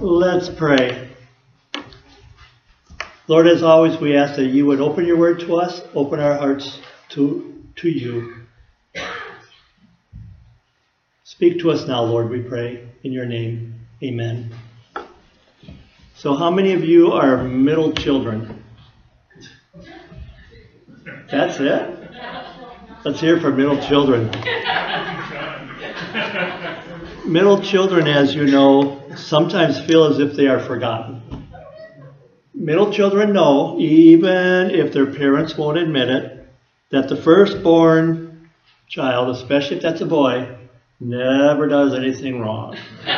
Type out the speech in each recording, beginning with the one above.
Let's pray. Lord, as always, we ask that you would open your word to us, open our hearts to you. Speak to us now, Lord, we pray, in your name. Amen. So how many of you are middle children? That's it? Let's hear for middle children. Middle children, as you know, sometimes feel as if they are forgotten. Middle children know, even if their parents won't admit it, that the firstborn child, especially if that's a boy, never does anything wrong.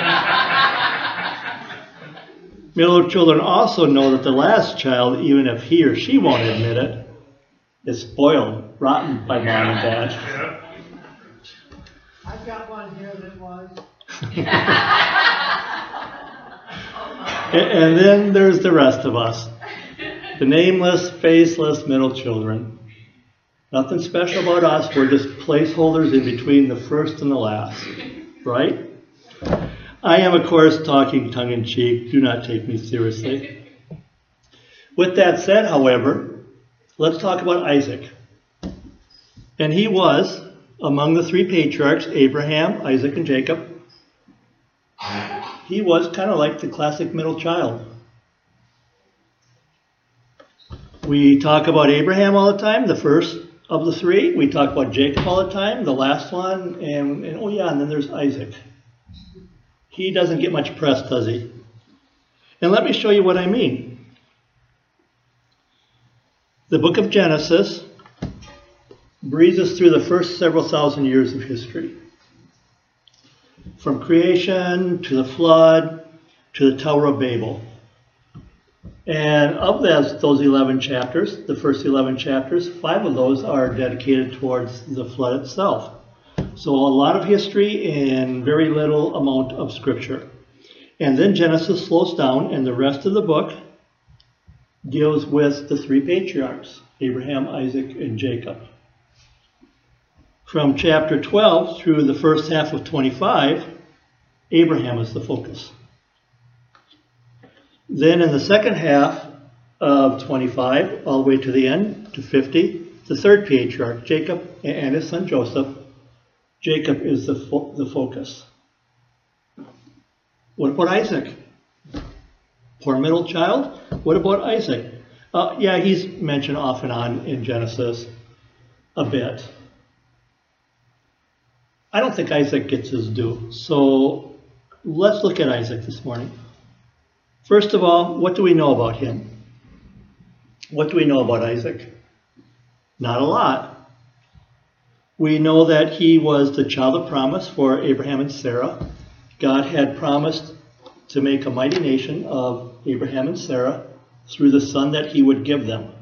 Middle children also know that the last child, even if he or she won't admit it, is spoiled, rotten by mom and dad. I've got one here that was. And then there's the rest of us, the nameless, faceless middle children. Nothing special about us. We're just placeholders in between the first and the last, right? I am, of course, talking tongue-in-cheek. Do not take me seriously. With that said, however, let's talk about Isaac. And he was among the three patriarchs, Abraham, Isaac, and Jacob. He was kind of like the classic middle child. We talk about Abraham all the time, the first of the three. We talk about Jacob all the time, the last one. And then there's Isaac. He doesn't get much press, does he? And let me show you what I mean. The book of Genesis breezes through the first several thousand years of history. From creation to the flood to the Tower of Babel. And of those 11 chapters, the first 11 chapters, 5 of those are dedicated towards the flood itself. So a lot of history and very little amount of scripture. And then Genesis slows down, and the rest of the book deals with the three patriarchs, Abraham, Isaac, and Jacob. From chapter 12 through the first half of 25, Abraham is the focus. Then in the second half of 25, all the way to the end, to 50, the third patriarch, Jacob, and his son Joseph. Jacob is the focus. What about Isaac? Poor middle child. What about Isaac? He's mentioned off and on in Genesis a bit. I don't think Isaac gets his due. So let's look at Isaac this morning. First of all, what do we know about him? What do we know about Isaac? Not a lot. We know that he was the child of promise for Abraham and Sarah. God had promised to make a mighty nation of Abraham and Sarah through the son that he would give them.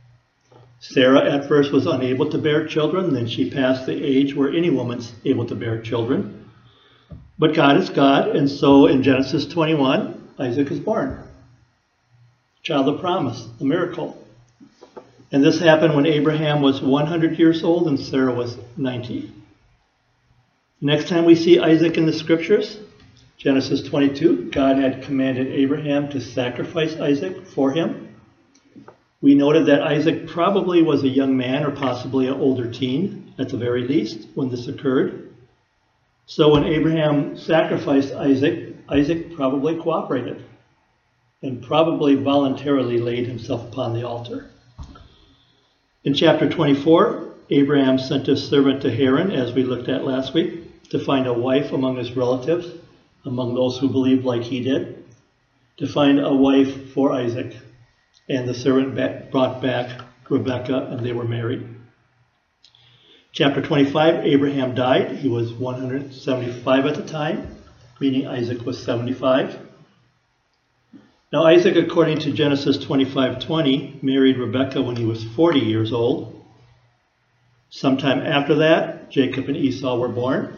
Sarah at first was unable to bear children, then she passed the age where any woman's able to bear children. But God is God, and so in Genesis 21, Isaac is born. Child of promise, the miracle. And this happened when Abraham was 100 years old and Sarah was 90. Next time we see Isaac in the scriptures, Genesis 22, God had commanded Abraham to sacrifice Isaac for him. We noted that Isaac probably was a young man or possibly an older teen, at the very least, when this occurred. So when Abraham sacrificed Isaac, Isaac probably cooperated and probably voluntarily laid himself upon the altar. In chapter 24, Abraham sent his servant to Haran, as we looked at last week, to find a wife among his relatives, among those who believed like he did, to find a wife for Isaac. And the servant brought back Rebekah, and they were married. Chapter 25, Abraham died. He was 175 at the time, meaning Isaac was 75. Now Isaac, according to Genesis 25:20, married Rebekah when he was 40 years old. Sometime after that, Jacob and Esau were born.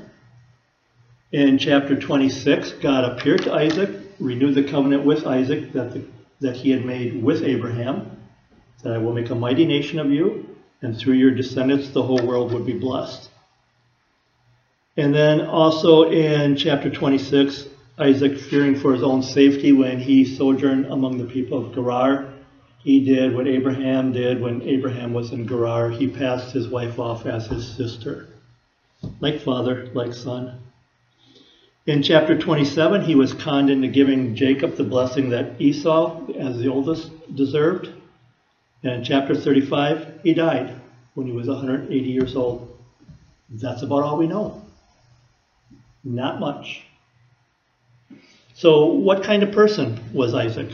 In chapter 26, God appeared to Isaac, renewed the covenant with Isaac that he had made with Abraham, that I will make a mighty nation of you, and through your descendants the whole world would be blessed. And then also in chapter 26, Isaac fearing for his own safety when he sojourned among the people of Gerar. He did what Abraham did when Abraham was in Gerar. He passed his wife off as his sister. Like father, like son. In chapter 27, he was conned into giving Jacob the blessing that Esau, as the oldest, deserved. And in chapter 35, he died when he was 180 years old. That's about all we know. Not much. So what kind of person was Isaac?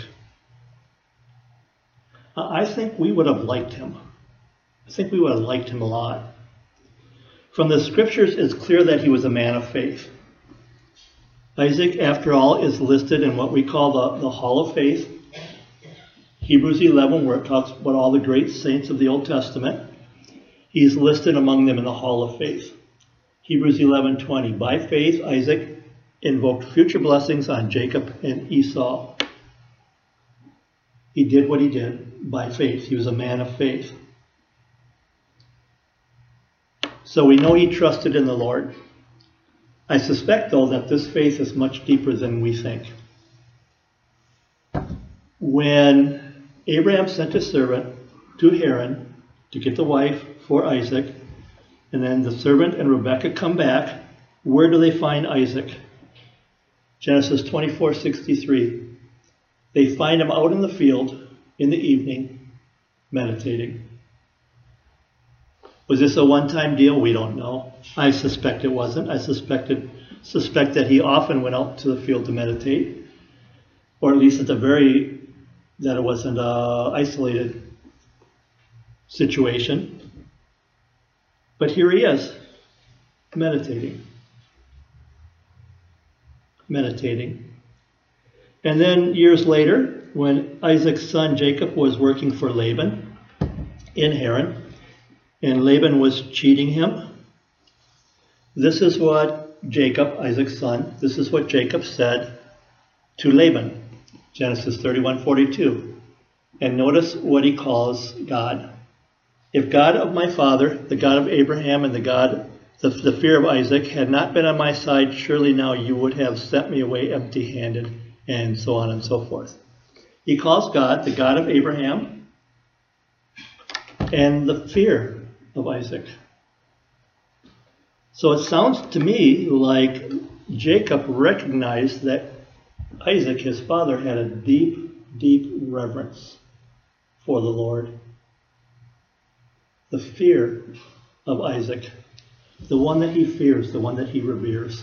I think we would have liked him. I think we would have liked him a lot. From the scriptures, it's clear that he was a man of faith. Isaac, after all, is listed in what we call the Hall of Faith. Hebrews 11, where it talks about all the great saints of the Old Testament. He's listed among them in the Hall of Faith. Hebrews 11:20. By faith, Isaac invoked future blessings on Jacob and Esau. He did what he did by faith. He was a man of faith. So we know he trusted in the Lord. I suspect, though, that this faith is much deeper than we think. When Abraham sent his servant to Haran to get the wife for Isaac, and then the servant and Rebekah come back, where do they find Isaac? Genesis 24:63. They find him out in the field in the evening, meditating. Was this a one-time deal? We don't know. I suspect it wasn't. I suspect that he often went out to the field to meditate, or at least that it wasn't an isolated situation. But here he is, meditating. And then years later, when Isaac's son Jacob was working for Laban in Haran, and Laban was cheating him, this is what Jacob, Isaac's son, this is what Jacob said to Laban, Genesis 31:42. And notice what he calls God. If God of my father, the God of Abraham, and the fear of Isaac had not been on my side, surely now you would have sent me away empty-handed, and so on and so forth. He calls God the God of Abraham and the fear of Isaac. So it sounds to me like Jacob recognized that Isaac, his father, had a deep, deep reverence for the Lord. The fear of Isaac, the one that he fears, the one that he reveres.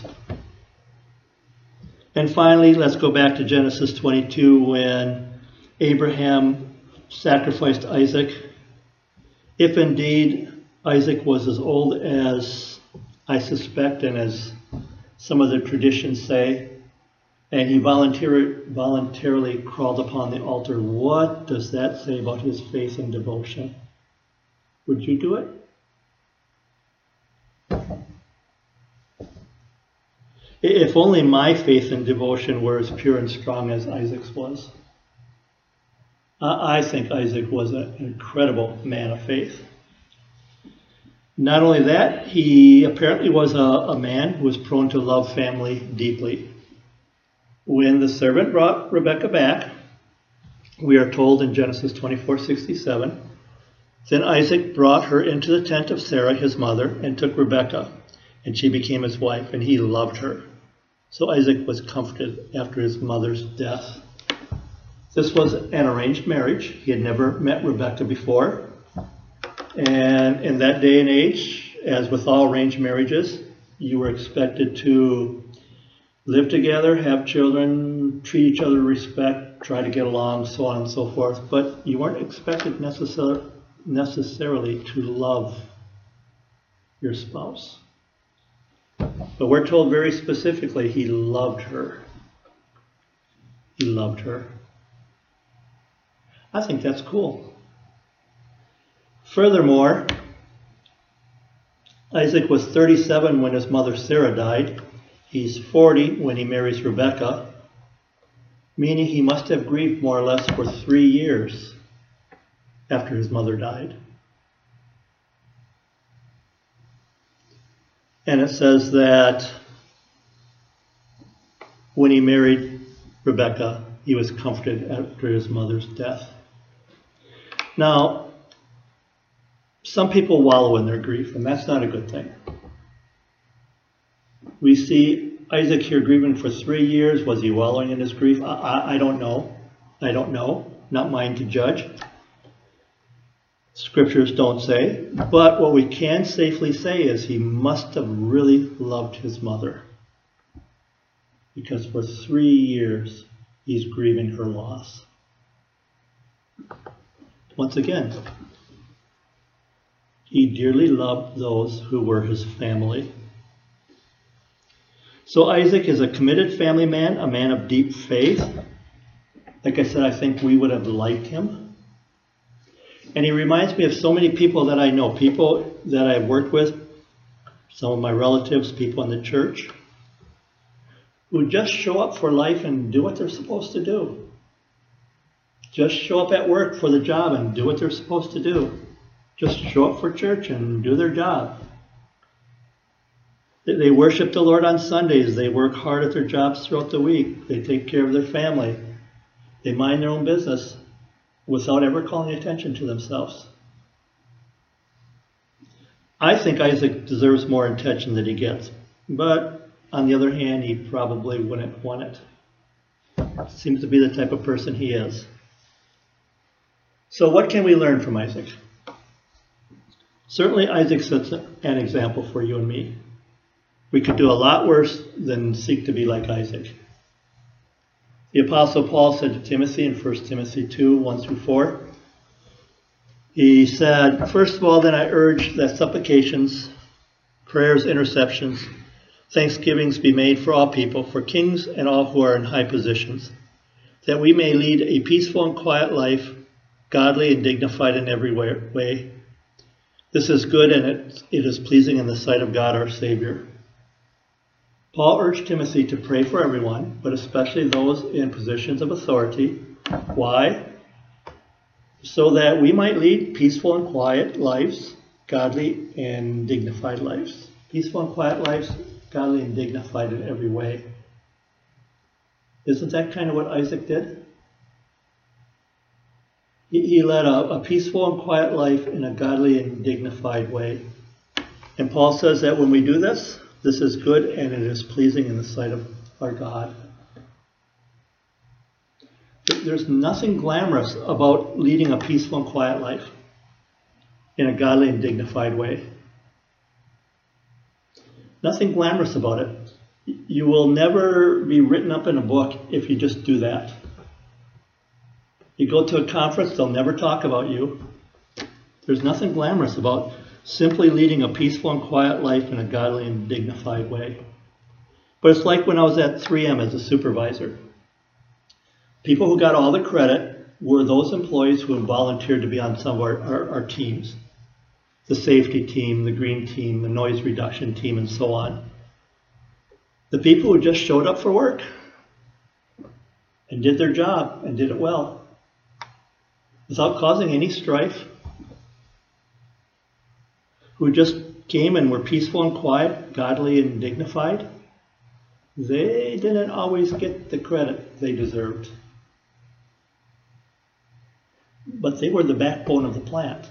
And finally, let's go back to Genesis 22 when Abraham sacrificed Isaac. If indeed Isaac was as old as I suspect and as some of the traditions say, and he voluntarily crawled upon the altar, what does that say about his faith and devotion? Would you do it? If only my faith and devotion were as pure and strong as Isaac's was. I think Isaac was an incredible man of faith. Not only that, he apparently was a man who was prone to love family deeply. When the servant brought Rebekah back, we are told in Genesis 24:67, then Isaac brought her into the tent of Sarah, his mother, and took Rebekah, and she became his wife, and he loved her. So Isaac was comforted after his mother's death. This was an arranged marriage. He had never met Rebekah before. And in that day and age, as with all arranged marriages, you were expected to live together, have children, treat each other with respect, try to get along, so on and so forth. But you weren't expected necessarily to love your spouse. But we're told very specifically he loved her. He loved her. I think that's cool. Furthermore, Isaac was 37 when his mother Sarah died. He's 40 when he marries Rebekah, meaning he must have grieved more or less for 3 years after his mother died. And it says that when he married Rebekah, he was comforted after his mother's death. Now, some people wallow in their grief, and that's not a good thing. We see Isaac here grieving for 3 years. Was he wallowing in his grief? I don't know. I don't know. Not mine to judge. Scriptures don't say. But what we can safely say is he must have really loved his mother, because for 3 years he's grieving her loss. Once again, he dearly loved those who were his family. So Isaac is a committed family man, a man of deep faith. Like I said, I think we would have liked him. And he reminds me of so many people that I know, people that I've worked with, some of my relatives, people in the church, who just show up for life and do what they're supposed to do. Just show up at work for the job and do what they're supposed to do. Just show up for church and do their job. They worship the Lord on Sundays. They work hard at their jobs throughout the week. They take care of their family. They mind their own business without ever calling attention to themselves. I think Isaac deserves more attention than he gets. But on the other hand, he probably wouldn't want it. Seems to be the type of person he is. So what can we learn from Isaac? Certainly Isaac sets an example for you and me. We could do a lot worse than seek to be like Isaac. The Apostle Paul said to Timothy in 1 Timothy 2, 1-4, he said, "First of all, then I urge that supplications, prayers, intercessions, thanksgivings be made for all people, for kings and all who are in high positions, that we may lead a peaceful and quiet life, godly and dignified in every way. This is good and it is pleasing in the sight of God our Savior." Paul urged Timothy to pray for everyone, but especially those in positions of authority. Why? So that we might lead peaceful and quiet lives, godly and dignified lives. Peaceful and quiet lives, godly and dignified in every way. Isn't that kind of what Isaac did? He led a peaceful and quiet life in a godly and dignified way. And Paul says that when we do this, this is good and it is pleasing in the sight of our God. There's nothing glamorous about leading a peaceful and quiet life in a godly and dignified way. Nothing glamorous about it. You will never be written up in a book if you just do that. You go to a conference, they'll never talk about you. There's nothing glamorous about simply leading a peaceful and quiet life in a godly and dignified way. But it's like when I was at 3M as a supervisor. People who got all the credit were those employees who had volunteered to be on some of our teams. The safety team, the green team, the noise reduction team, and so on. The people who just showed up for work and did their job and did it well, without causing any strife, who just came and were peaceful and quiet, godly and dignified, they didn't always get the credit they deserved. But they were the backbone of the plant.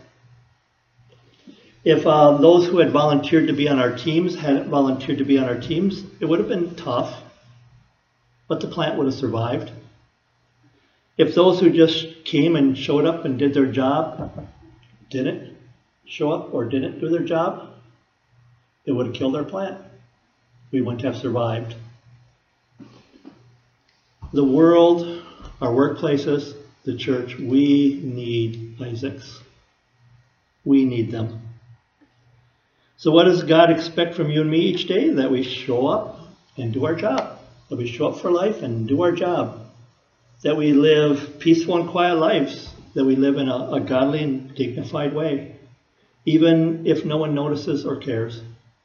If those who had volunteered to be on our teams hadn't volunteered to be on our teams, it would have been tough, but the plant would have survived. If those who just came and showed up and did their job didn't show up or didn't do their job, it would have killed our plant. We wouldn't have survived. The world, our workplaces, the church, we need Isaacs. We need them. So what does God expect from you and me each day? That we show up and do our job. That we show up for life and do our job. That we live peaceful and quiet lives. That we live in a godly and dignified way, even if no one notices or cares.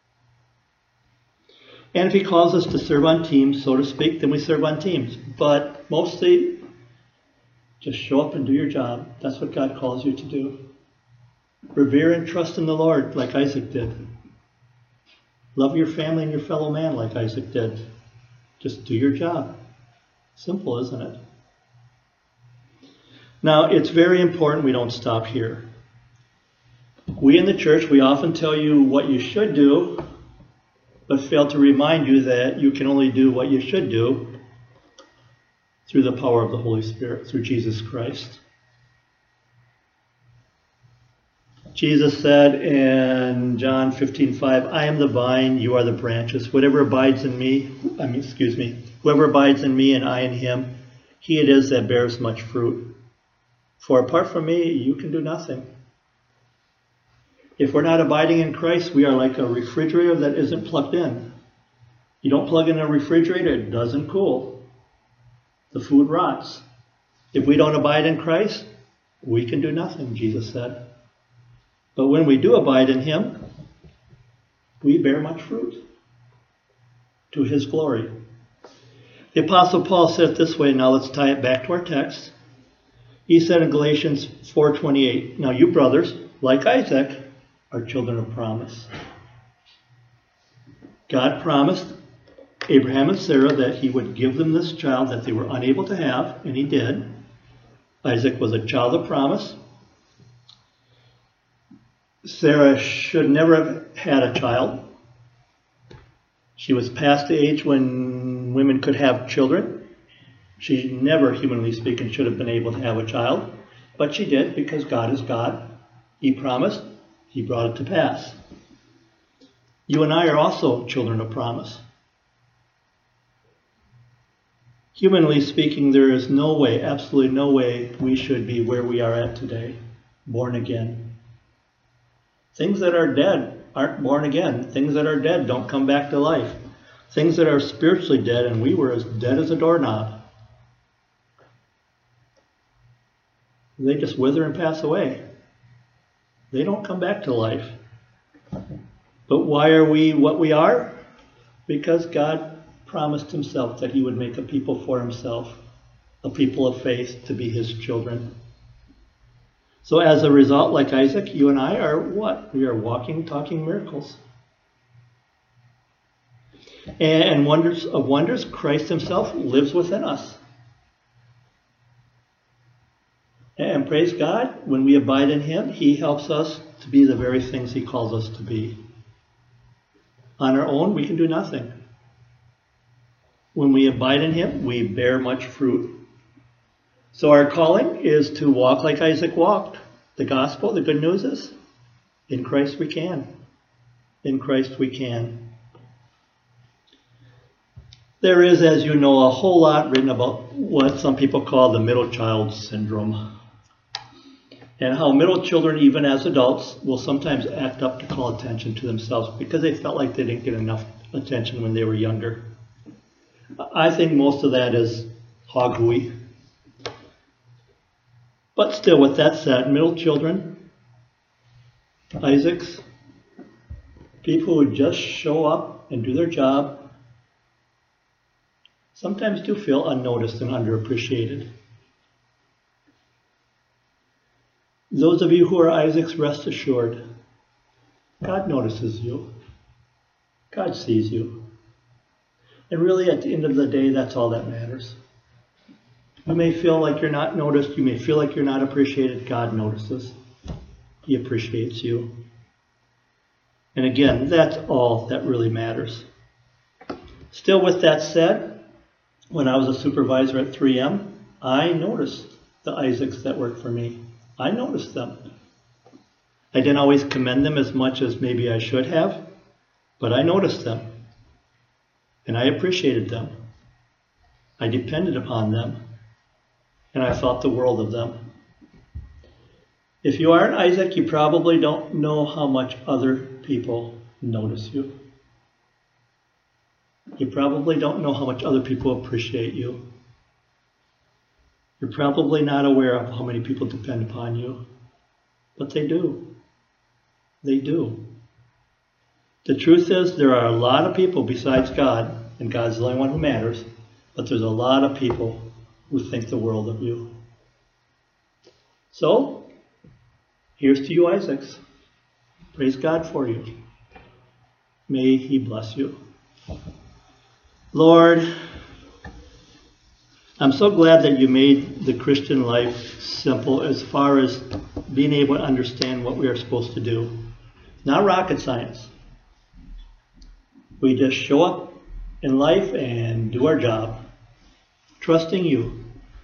And if he calls us to serve on teams, so to speak, then we serve on teams. But mostly, just show up and do your job. That's what God calls you to do. Revere and trust in the Lord like Isaac did. Love your family and your fellow man like Isaac did. Just do your job. Simple, isn't it? Now, it's very important we don't stop here. We in the church, we often tell you what you should do, but fail to remind you that you can only do what you should do through the power of the Holy Spirit, through Jesus Christ. Jesus said in John 15:5, I am the vine, you are the branches. Whoever abides in me and I in him, he it is that bears much fruit. For apart from me, you can do nothing. If we're not abiding in Christ, we are like a refrigerator that isn't plugged in. You don't plug in a refrigerator, it doesn't cool. The food rots. If we don't abide in Christ, we can do nothing, Jesus said. But when we do abide in him, we bear much fruit to his glory. The Apostle Paul said it this way. Now let's tie it back to our text. He said in Galatians 4:28, now you brothers, like Isaac, are children of promise. God promised Abraham and Sarah that he would give them this child that they were unable to have, and he did. Isaac was a child of promise. Sarah should never have had a child. She was past the age when women could have children. She never, humanly speaking, should have been able to have a child. But she did because God is God. He promised. He brought it to pass. You and I are also children of promise. Humanly speaking, there is no way, absolutely no way, we should be where we are at today, born again. Things that are dead aren't born again. Things that are dead don't come back to life. Things that are spiritually dead, and we were as dead as a doorknob. They just wither and pass away. They don't come back to life. But why are we what we are? Because God promised himself that he would make a people for himself, a people of faith to be his children. So as a result, like Isaac, you and I are what? We are walking, talking miracles. And wonders of wonders, Christ himself lives within us. And praise God, when we abide in him, he helps us to be the very things he calls us to be. On our own, we can do nothing. When we abide in him, we bear much fruit. So our calling is to walk like Isaac walked. The gospel, the good news is, in Christ we can. In Christ we can. There is, as you know, a whole lot written about what some people call the middle child syndrome. And how middle children, even as adults, will sometimes act up to call attention to themselves because they felt like they didn't get enough attention when they were younger. I think most of that is hoggery. But still, with that said, middle children, Isaacs, people who just show up and do their job, sometimes do feel unnoticed and underappreciated. Those of you who are Isaacs, rest assured, God notices you. God sees you. And really, at the end of the day, that's all that matters. You may feel like you're not noticed. You may feel like you're not appreciated. God notices. He appreciates you. And again, that's all that really matters. Still, with that said, when I was a supervisor at 3M, I noticed the Isaacs that worked for me. I noticed them. I didn't always commend them as much as maybe I should have, but I noticed them. And I appreciated them. I depended upon them. And I thought the world of them. If you are an Isaac, you probably don't know how much other people notice you. You probably don't know how much other people appreciate you. You're probably not aware of how many people depend upon you. But they do. They do. The truth is, there are a lot of people besides God, and God's the only one who matters, but there's a lot of people who think the world of you. So, here's to you, Isaacs. Praise God for you. May he bless you. Lord, I'm so glad that you made the Christian life simple as far as being able to understand what we are supposed to do. Not rocket science. We just show up in life and do our job, trusting you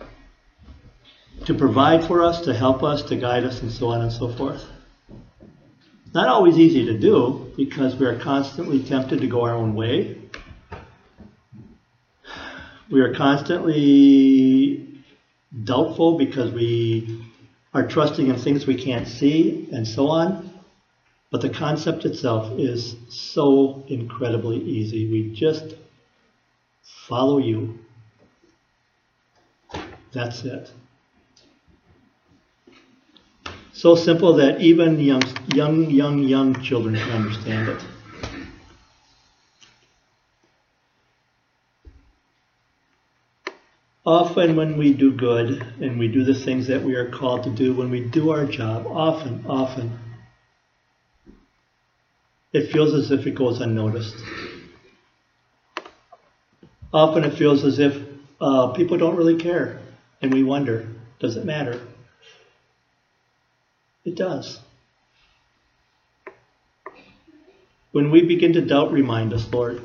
to provide for us, to help us, to guide us, and so on and so forth. Not always easy to do because we are constantly tempted to go our own way. We are constantly doubtful because we are trusting in things we can't see and so on. But the concept itself is so incredibly easy. We just follow you. That's it. So simple that even young children can understand it. Often when we do good and we do the things that we are called to do, when we do our job, often, it feels as if it goes unnoticed. Often it feels as if people don't really care, and we wonder, does it matter? It does. When we begin to doubt, remind us, Lord.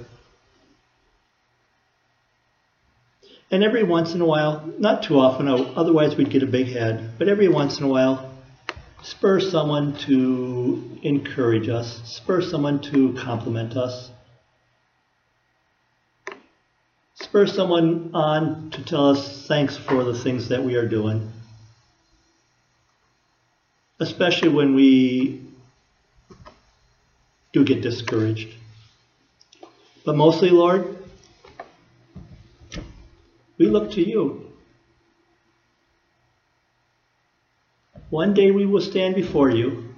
And every once in a while, not too often, otherwise we'd get a big head, but every once in a while, spur someone to encourage us, spur someone to compliment us, spur someone on to tell us thanks for the things that we are doing. Especially when we do get discouraged. But mostly, Lord, we look to you. One day we will stand before you,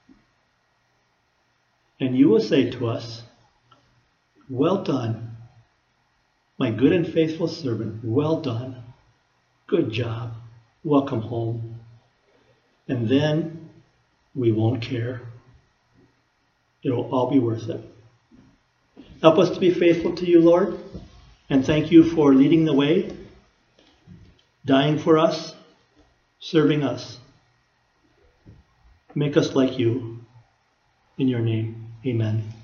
and you will say to us, well done, my good and faithful servant, well done, good job, welcome home. And then we won't care. It'll all be worth it. Help us to be faithful to you, Lord, and thank you for leading the way, dying for us, serving us. Make us like you. In your name, amen.